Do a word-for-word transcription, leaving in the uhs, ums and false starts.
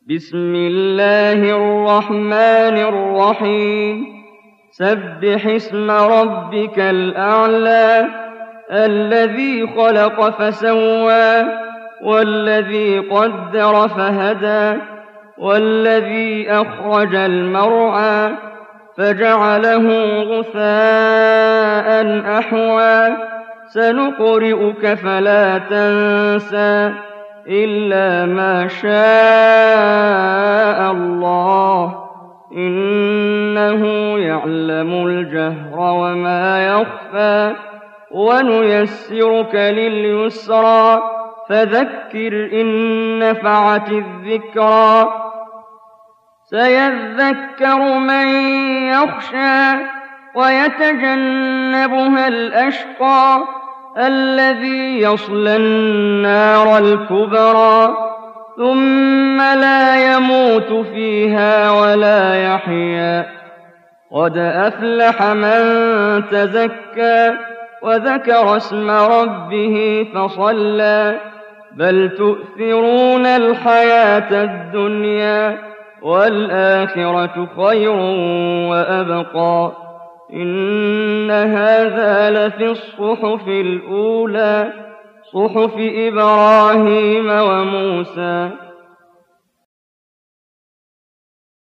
بسم الله الرحمن الرحيم سبح اسم ربك الأعلى الذي خلق فسوى والذي قدر فهدى والذي أخرج المرعى فجعله غثاء أحوى سنقرئك فلا تنسى إلا ما شاء الله إنه يعلم الجهر وما يخفى ونيسرك لليسرى فذكر إن نفعت الذكرى سيذكر من يخشى ويتجنبها الأشقى الذي يصلى النار الكبرى ثم لا يموت فيها ولا يحيا قد أفلح من تزكى وذكر اسم ربه فصلى بل تؤثرون الحياة الدنيا والآخرة خير وأبقى إن هذا لفي الصحف الأولى صحف إبراهيم وموسى